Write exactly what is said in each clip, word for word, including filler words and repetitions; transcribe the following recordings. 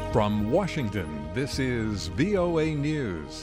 From Washington, this is V O A News.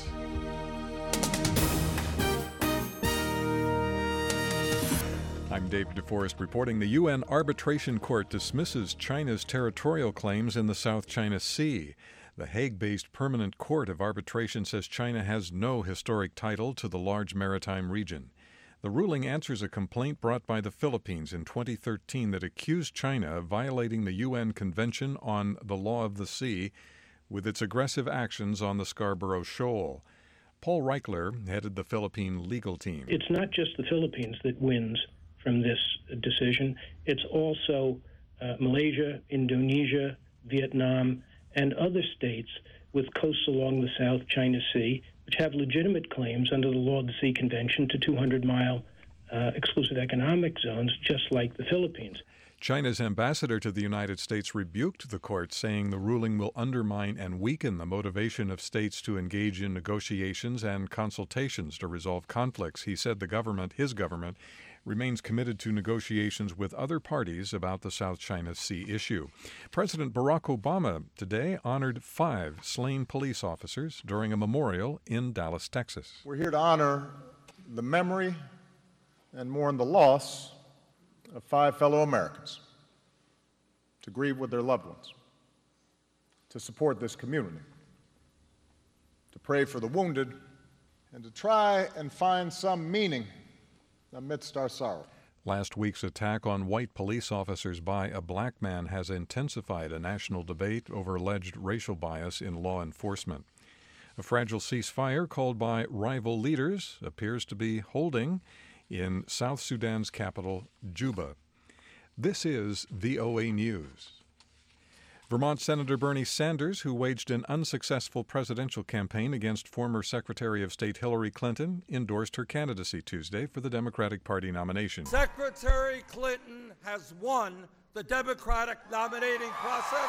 I'm Dave DeForest reporting. The U N Arbitration Court dismisses China's territorial claims in the South China Sea. The Hague-based Permanent Court of Arbitration says China has no historic title to the large maritime region. The ruling answers a complaint brought by the Philippines in twenty thirteen that accused China of violating the U N Convention on the Law of the Sea with its aggressive actions on the Scarborough Shoal. Paul Reichler headed the Philippine legal team. It's not just the Philippines that wins from this decision. It's also uh, Malaysia, Indonesia, Vietnam, and other states with coasts along the South China Sea, which have legitimate claims under the Law of the Sea Convention to two hundred mile uh, exclusive economic zones, just like the Philippines. China's ambassador to the United States rebuked the court, saying the ruling will undermine and weaken the motivation of states to engage in negotiations and consultations to resolve conflicts. He said the government, his government, remains committed to negotiations with other parties about the South China Sea issue. President Barack Obama today honored five slain police officers during a memorial in Dallas, Texas. We're here to honor the memory and mourn the loss of five fellow Americans, to grieve with their loved ones, to support this community, to pray for the wounded, and to try and find some meaning amidst our sorrow. Last week's attack on white police officers by a black man has intensified a national debate over alleged racial bias in law enforcement. A fragile ceasefire called by rival leaders appears to be holding in South Sudan's capital, Juba. This is V O A News. Vermont Senator Bernie Sanders, who waged an unsuccessful presidential campaign against former Secretary of State Hillary Clinton, endorsed her candidacy Tuesday for the Democratic Party nomination. Secretary Clinton has won the Democratic nominating process,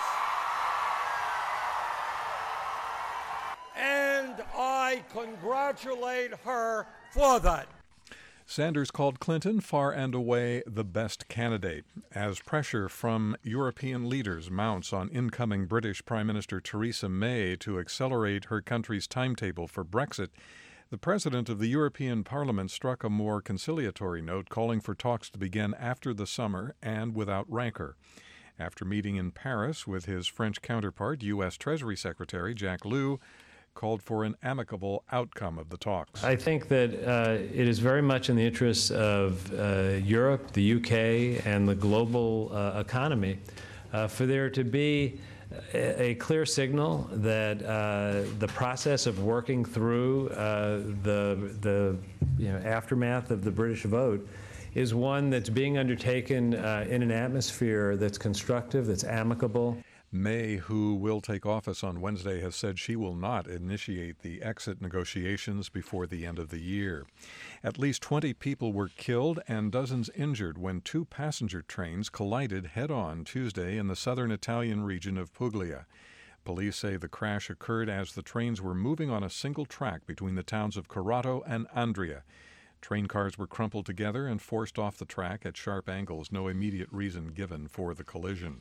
and I congratulate her for that. Sanders called Clinton far and away the best candidate. As pressure from European leaders mounts on incoming British Prime Minister Theresa May to accelerate her country's timetable for Brexit, the president of the European Parliament struck a more conciliatory note, calling for talks to begin after the summer and without rancor. After meeting in Paris with his French counterpart, U S Treasury Secretary Jack Lew called for an amicable outcome of the talks. I think that uh, it is very much in the interests of uh, Europe, the U K, and the global uh, economy uh, for there to be a, a clear signal that uh, the process of working through uh, the, the you know, aftermath of the British vote is one that's being undertaken uh, in an atmosphere that's constructive, that's amicable. May, who will take office on Wednesday, has said she will not initiate the exit negotiations before the end of the year. At least twenty people were killed and dozens injured when two passenger trains collided head-on Tuesday in the southern Italian region of Puglia. Police say the crash occurred as the trains were moving on a single track between the towns of Corato and Andria. Train cars were crumpled together and forced off the track at sharp angles. No immediate reason given for the collision.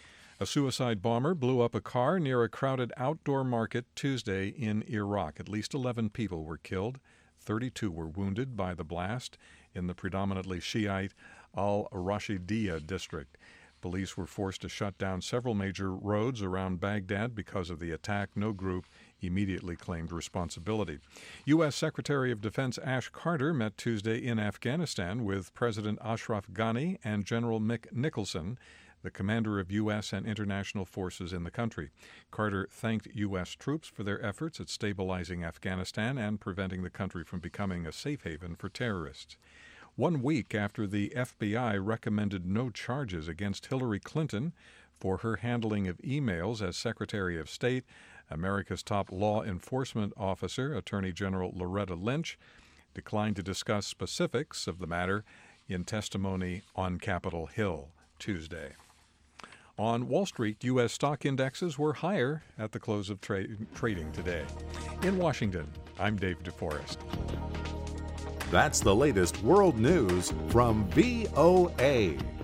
A suicide bomber blew up a car near a crowded outdoor market Tuesday in Iraq. At least eleven people were killed. thirty-two were wounded by the blast in the predominantly Shiite al-Rashidiyya district. Police were forced to shut down several major roads around Baghdad because of the attack. No group immediately claimed responsibility. U S Secretary of Defense Ash Carter met Tuesday in Afghanistan with President Ashraf Ghani and General Mick Nicholson, the commander of U S and international forces in the country. Carter thanked U S troops for their efforts at stabilizing Afghanistan and preventing the country from becoming a safe haven for terrorists. One week after the F B I recommended no charges against Hillary Clinton for her handling of emails as Secretary of State, America's top law enforcement officer, Attorney General Loretta Lynch, declined to discuss specifics of the matter in testimony on Capitol Hill Tuesday. On Wall Street, U S stock indexes were higher at the close of tra- trading today. In Washington, I'm Dave DeForest. That's the latest world news from V O A.